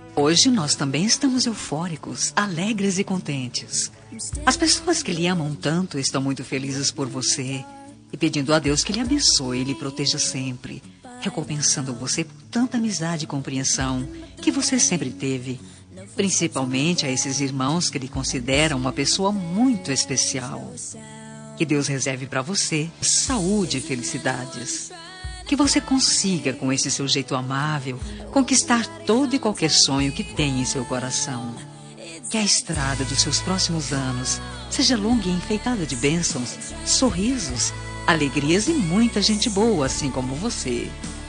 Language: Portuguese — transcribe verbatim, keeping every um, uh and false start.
Hoje nós também estamos eufóricos, alegres e contentes. As pessoas que lhe amam tanto estão muito felizes por você e pedindo a Deus que lhe abençoe e lhe proteja sempre, recompensando você por tanta amizade e compreensão que você sempre teve, principalmente a esses irmãos que lhe consideram uma pessoa muito especial. Que Deus reserve para você saúde e felicidades. Que você consiga, com esse seu jeito amável, conquistar todo e qualquer sonho que tem em seu coração. Que a estrada dos seus próximos anos seja longa e enfeitada de bênçãos, sorrisos, alegrias e muita gente boa, assim como você.